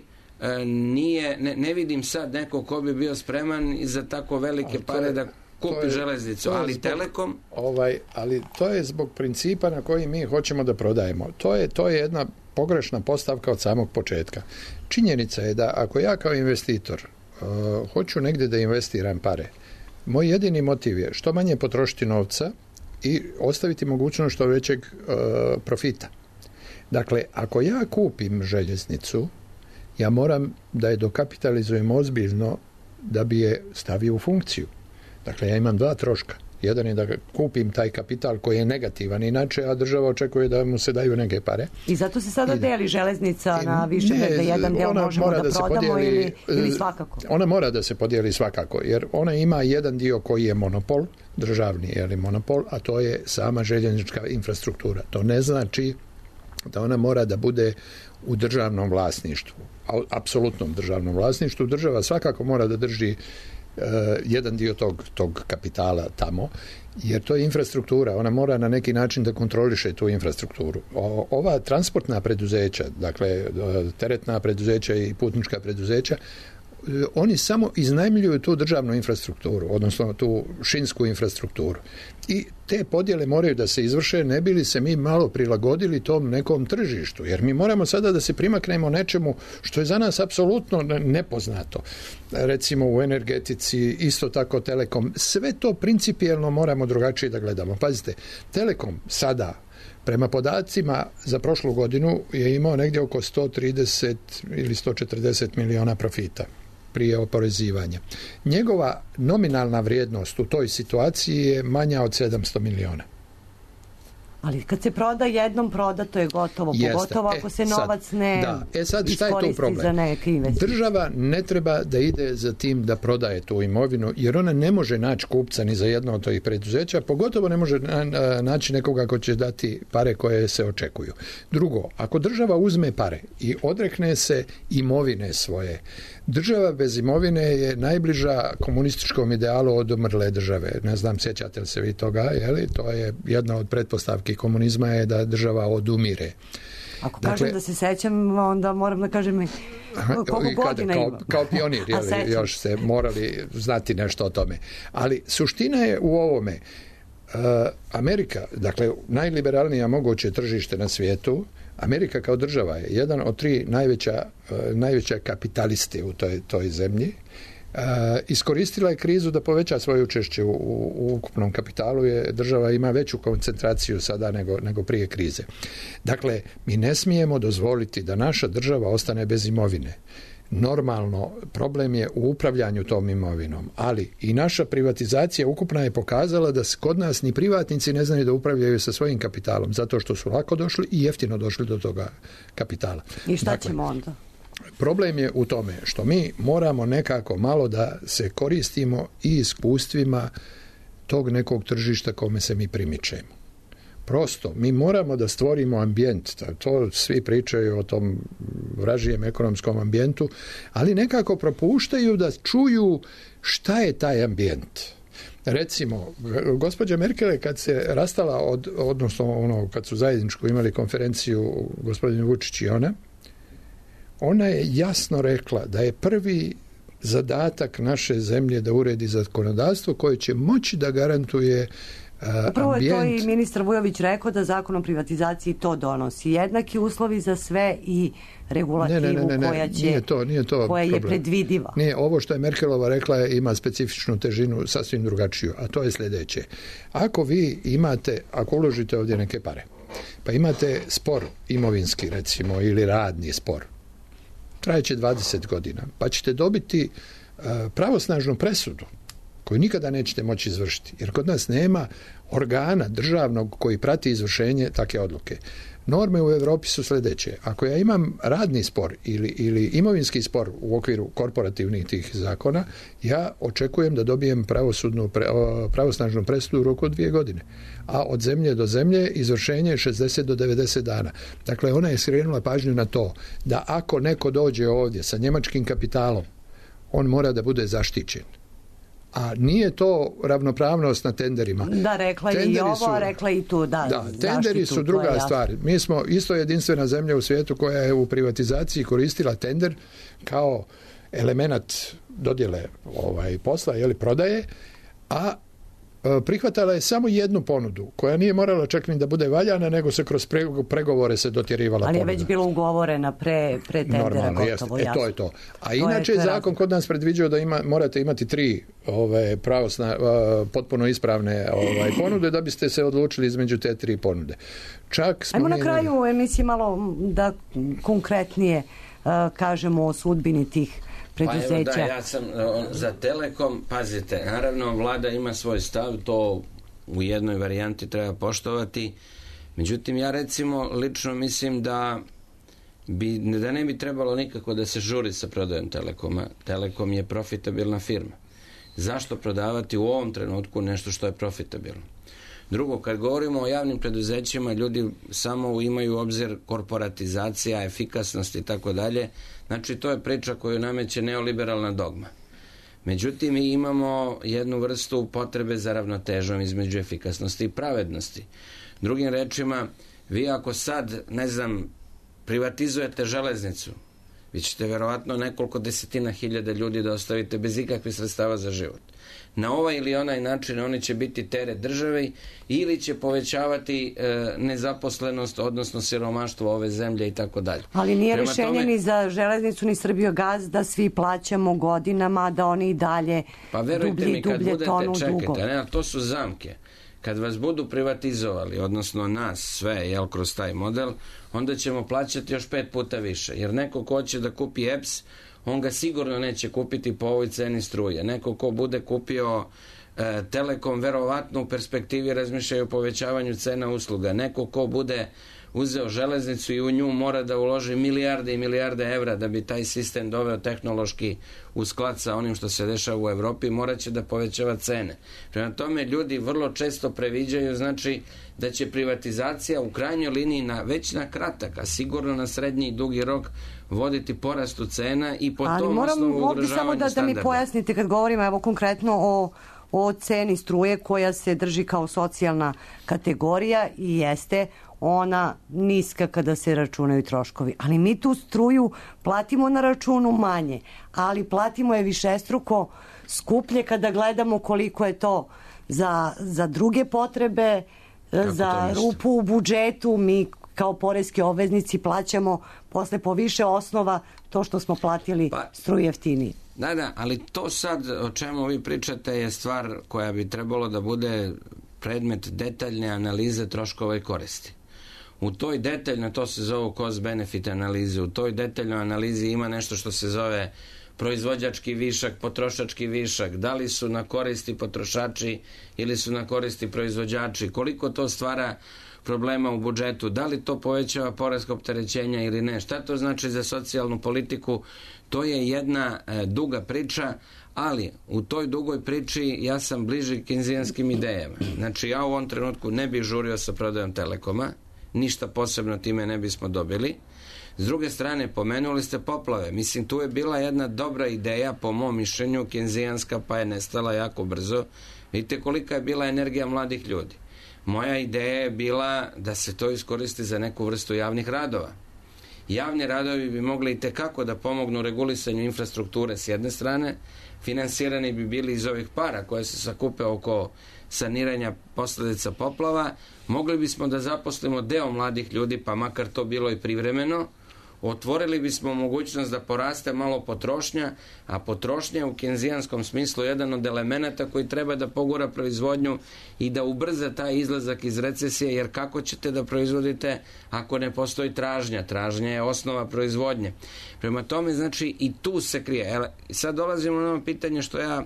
ne vidim sad neko ko bi bio spreman za tako velike pare da kupi železnicu, ali Telekom... ali to je zbog principa na koji mi hoćemo da prodajemo. To je jedna pogrešna postavka od samog početka. Činjenica je da ako ja kao investitor hoću negdje da investiram pare, moj jedini motiv je što manje potrošiti novca i ostaviti mogućnost što većeg profita. Dakle, ako ja kupim željeznicu, ja moram da je dokapitalizujem ozbiljno da bi je stavio u funkciju. Dakle, ja imam dva troška. Jedan je da kupim taj kapital koji je negativan inače, a država očekuje da mu se daju neke pare. I zato se sada deli železnica na više, da jedan deo možemo da prodamo ili svakako? Ona mora da se podijeli svakako, jer ona ima jedan dio koji je monopol, državni monopol, a to je sama željeznička infrastruktura. To ne znači da ona mora da bude u državnom vlasništvu, apsolutnom državnom vlasništvu. Država svakako mora da drži jedan dio tog kapitala tamo, jer to je infrastruktura, ona mora na neki način da kontroliše tu infrastrukturu. Ova transportna preduzeća, dakle teretna preduzeća i putnička preduzeća, oni samo iznajmljuju tu državnu infrastrukturu, odnosno tu šinsku infrastrukturu. I te podjele moraju da se izvrše, ne bi li se mi malo prilagodili tom nekom tržištu, jer mi moramo sada da se primaknemo nečemu što je za nas apsolutno nepoznato. Recimo u energetici, isto tako Telekom, sve to principijelno moramo drugačije da gledamo. Pazite, Telekom sada, prema podacima za prošlu godinu, je imao negdje oko 130 ili 140 miliona profita prije oporezivanja. Njegova nominalna vrijednost u toj situaciji je manja od 700 miliona. Ali kad se proda jednom, to je gotovo. Pogotovo ako se novac ne iskoristi za neke investicije. Država ne treba da ide za tim da prodaje tu imovinu, jer ona ne može naći kupca ni za jedno od tih preduzeća, pogotovo ne može naći nekoga ko će dati pare koje se očekuju. Drugo, ako država uzme pare i odrekne se imovine svoje, država bez imovine je najbliža komunističkom idealu od umrle države. Ne znam, sjećate li se vi toga, jeli? To je jedna od pretpostavki komunizma je da država odumire. Ako kažem da se sećam, onda moram da kažem koliko godina ima. Kao pionir, još se morali znati nešto o tome. Ali suština je u ovome. Amerika, dakle, najliberalnija moguće tržište na svijetu, Amerika kao država je jedan od tri najveća kapitaliste u toj zemlji. Iskoristila je krizu da poveća svoje učešće u ukupnom kapitalu, država ima veću koncentraciju sada nego prije krize. Dakle, mi ne smijemo dozvoliti da naša država ostane bez imovine. Normalno, problem je u upravljanju tom imovinom, ali i naša privatizacija ukupna je pokazala da kod nas ni privatnici ne znaju da upravljaju sa svojim kapitalom, zato što su lako došli i jeftino došli do toga kapitala. I šta ćemo onda? Problem je u tome što mi moramo nekako malo da se koristimo i iskustvima tog nekog tržišta kome se mi primičemo. Prosto, mi moramo da stvorimo ambijent, to svi pričaju o tom vražijem ekonomskom ambijentu, ali nekako propuštaju da čuju šta je taj ambijent. Recimo, gospođa Merkel kad se rastala odnosno kad su zajedničku imali konferenciju gospodin Vučić i ona je jasno rekla da je prvi zadatak naše zemlje da uredi zakonodavstvo koje će moći da garantuje upravo ambijent. Je to i ministar Vujović rekao da zakon o privatizaciji to donosi. Jednaki uslovi za sve i regulativu koja je predvidiva. Nije, ovo što je Merkelova rekla ima specifičnu težinu sasvim drugačiju, a to je sljedeće. Ako vi imate, ako uložite ovdje neke pare, pa imate spor imovinski recimo ili radni spor, trajeće 20 godina, pa ćete dobiti pravosnažnu presudu koju nikada nećete moći izvršiti, jer kod nas nema organa državnog koji prati izvršenje takve odluke. Norme u Europi su sljedeće. Ako ja imam radni spor ili imovinski spor u okviru korporativnih tih zakona, ja očekujem da dobijem pravosnažnu presudu u roku od 2 godine. A od zemlje do zemlje izvršenje je 60 do 90 dana. Dakle, ona je skrenula pažnju na to da ako neko dođe ovdje sa njemačkim kapitalom, on mora da bude zaštićen. A nije to ravnopravnost na tenderima. Da, rekla je i ovo, rekla i tu, da. Tenderi su druga stvar. Mi smo isto jedinstvena zemlja u svijetu koja je u privatizaciji koristila tender kao element dodjele posla, prodaje, a prihvatala je samo jednu ponudu, koja nije morala čak ni da bude valjana, nego se kroz pregovore se dotjerivala ponuda. Ali je već bilo ugovorena pre tendera. Normalno, gotovo, jasno. To je to. A inače zakon kod nas predviđao da morate imati 3 potpuno ispravne ponude da biste se odlučili između te 3 ponude. Ajmo na kraju emisije malo da konkretnije kažemo o sudbini tih preduzeća. Pa evo ja sam za Telekom, pazite, naravno vlada ima svoj stav, to u jednoj varijanti treba poštovati, međutim ja recimo lično mislim da ne bi trebalo nikako da se žuri sa prodajom Telekoma. Telekom je profitabilna firma. Zašto prodavati u ovom trenutku nešto što je profitabilno? Drugo, kad govorimo o javnim preduzećima, ljudi samo imaju u obzir korporatizacija, efikasnost i tako dalje. Znači, to je priča koju nameće neoliberalna dogma. Međutim, mi imamo jednu vrstu potrebe za ravnotežom između efikasnosti i pravednosti. Drugim rečima, vi ako sad, privatizujete železnicu, vi ćete verovatno nekoliko desetina hiljada ljudi da ostavite bez ikakvih sredstava za život. Na ovaj ili onaj način oni će biti teret države ili će povećavati nezaposlenost, odnosno siromaštvo ove zemlje i tako dalje. Ali nije rješenje ni za železnicu ni Srbijagaz da svi plaćamo godinama, da oni i dalje pa verujte mi, kad budete, čekajte, to su zamke. Kad vas budu privatizovali, odnosno nas sve, kroz taj model, onda ćemo plaćati još 5 puta više. Jer neko ko će da kupi EPS, on ga sigurno neće kupiti po ovoj ceni struje. Neko ko bude kupio Telekom, verovatno u perspektivi razmišljaju o povećavanju cena usluga. Neko ko bude uzeo železnicu i u nju mora da uloži milijarde i milijarde evra da bi taj sistem doveo tehnološki u sklad sa onim što se dešava u Evropi, morat će da povećava cene. Prema tome, ljudi vrlo često previđaju, da će privatizacija u krajnjoj liniji već na kratak, a sigurno na srednji i dugi rok voditi porastu cena i po tom osnovu ugrožavanje standarda. Ali moram samo da mi pojasnite kad govorimo konkretno o ceni struje koja se drži kao socijalna kategorija i jeste ona niska kada se računaju troškovi. Ali mi tu struju platimo na računu manje, ali platimo je višestruko skuplje kada gledamo koliko je to za druge potrebe, za rupu u budžetu. Mi kao poreski obveznici plaćamo posle po više osnova to što smo platili struju jeftiniji. Da, ali to sad o čemu vi pričate je stvar koja bi trebalo da bude predmet detaljne analize troškova i koristi. U toj detaljnoj, to se zove cost benefit analize, u toj detaljnoj analizi ima nešto što se zove proizvođački višak, potrošački višak, da li su na koristi potrošači ili su na koristi proizvođači, koliko to stvara problema u budžetu, da li to povećava poreska opterećenja ili ne, šta to znači za socijalnu politiku, to je jedna duga priča, ali u toj dugoj priči ja sam bliži kinzijanskim idejama. Znači ja u ovom trenutku ne bih žurio sa prodajom Telekoma, ništa posebno time ne bismo dobili. S druge strane, pomenuli ste poplave. Mislim, tu je bila jedna dobra ideja, po mom mišljenju, kinzijanska, pa je nestala jako brzo. Vidite kolika je bila energija mladih ljudi. Moja ideja je bila da se to iskoristi za neku vrstu javnih radova. Javni radovi bi mogli i tekako da pomognu regulisanju infrastrukture s jedne strane, finansirani bi bili iz ovih para koje se sakupe oko saniranja posljedica poplava, mogli bismo da zaposlimo deo mladih ljudi, pa makar to bilo i privremeno, otvorili bismo mogućnost da poraste malo potrošnja, a potrošnja je u kenzijanskom smislu jedan od elemenata koji treba da pogura proizvodnju i da ubrza taj izlazak iz recesije, jer kako ćete da proizvodite ako ne postoji tražnja? Tražnja je osnova proizvodnje. Prema tome, znači, i tu se krije. Sad dolazimo na ono pitanje što ja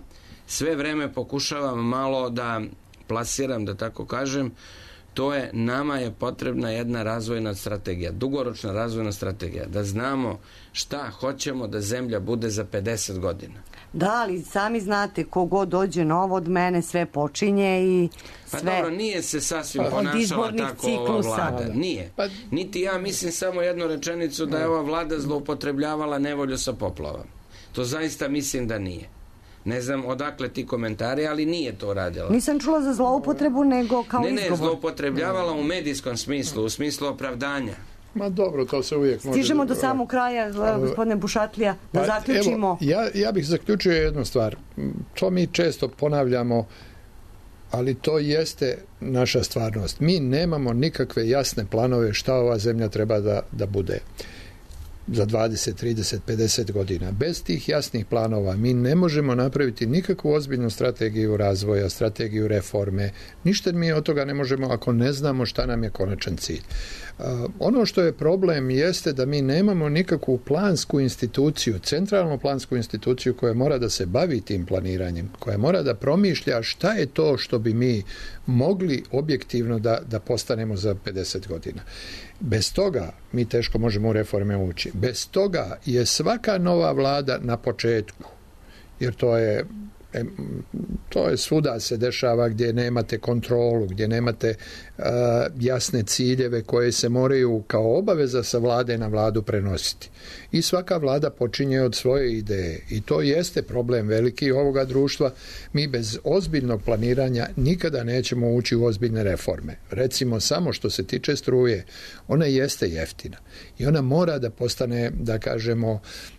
sve vreme pokušavam malo da plasiram, da tako kažem, to je, nama je potrebna jedna razvojna strategija, dugoročna razvojna strategija, da znamo šta hoćemo da zemlja bude za 50 godina. Da, ali sami znate, kogod dođe novo od mene, sve počinje i sve... Pa dobro, nije se sasvim od ponašala izbornih tako ova ciklusa. vlada. Nije. Niti ja mislim samo jednu rečenicu da je ova vlada zloupotrebljavala nevolju sa poplavom. To zaista mislim da nije. Ne znam odakle ti komentari, ali nije to radila. Nisam čula za zloupotrebu, nego kao izgovor. Ne, zloupotrebljavala u medijskom smislu, u smislu opravdanja. Ma dobro, to se uvijek može... Stižemo do samog kraja, gospodine Bušatlija, da zaključimo. Evo, ja bih zaključio jednu stvar. To mi često ponavljamo, ali to jeste naša stvarnost. Mi nemamo nikakve jasne planove šta ova zemlja treba da bude za 20, 30, 50 godina. Bez tih jasnih planova mi ne možemo napraviti nikakvu ozbiljnu strategiju razvoja, strategiju reforme. Ništa mi od toga ne možemo ako ne znamo šta nam je konačan cilj. Ono što je problem jeste da mi nemamo nikakvu plansku instituciju, centralnu plansku instituciju koja mora da se bavi tim planiranjem, koja mora da promišlja šta je to što bi mi mogli objektivno da postanemo za 50 godina. Bez toga mi teško možemo u reforme ući. Bez toga je svaka nova vlada na početku, jer to je svuda se dešava gdje nemate kontrolu, gdje nemate jasne ciljeve koje se moraju kao obaveza sa vlade na vladu prenositi. I svaka vlada počinje od svoje ideje i to jeste problem veliki ovoga društva. Mi bez ozbiljnog planiranja nikada nećemo ući u ozbiljne reforme. Recimo samo što se tiče struje, ona jeste jeftina i ona mora da postane, da kažemo,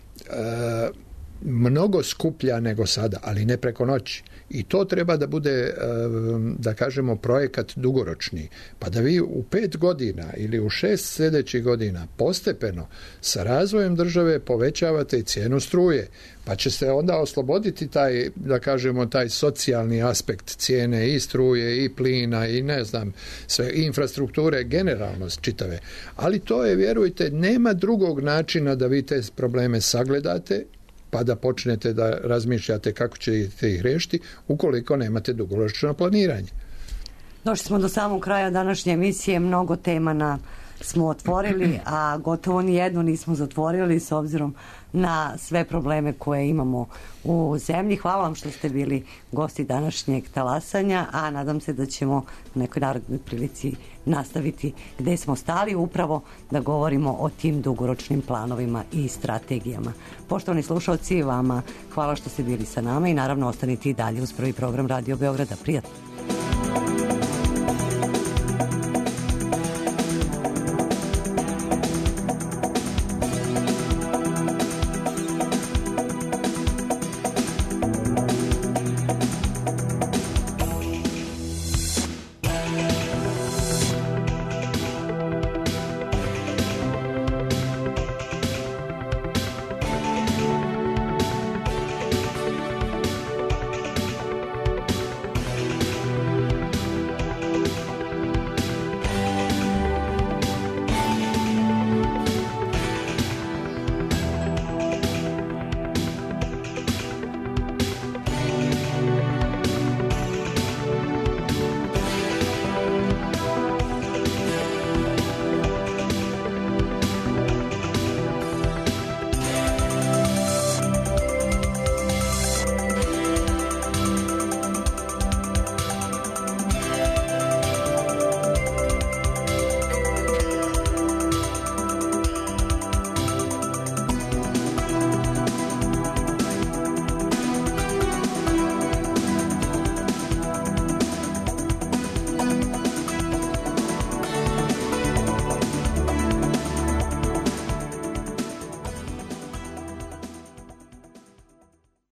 mnogo skuplja nego sada, ali ne preko noći. I to treba da bude, da kažemo, projekat dugoročni. Pa da vi u 5 godina ili u 6 sljedećih godina postepeno sa razvojem države povećavate i cijenu struje. Pa će se onda osloboditi taj, da kažemo, taj socijalni aspekt cijene i struje i plina i ne znam, sve infrastrukture generalno čitave. Ali to je, vjerujte, nema drugog načina da vi te probleme sagledate pa da počnete da razmišljate kako ćete ih riješiti ukoliko nemate dugoročno planiranje. Došli smo do samog kraja današnje emisije, mnogo tema smo otvorili, a gotovo ni jednu nismo zatvorili s obzirom na sve probleme koje imamo u zemlji. Hvala vam što ste bili gosti današnjeg talasanja, a nadam se da ćemo u nekoj narodnoj prilici nastaviti gde smo stali, upravo da govorimo o tim dugoročnim planovima i strategijama. Poštovani slušalci, vama hvala što ste bili sa nama i naravno ostanite i dalje uz prvi program Radio Beograda. Prijatno!